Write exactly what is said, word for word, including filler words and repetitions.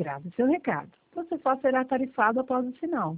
Grave seu recado. Você só será tarifado após o sinal.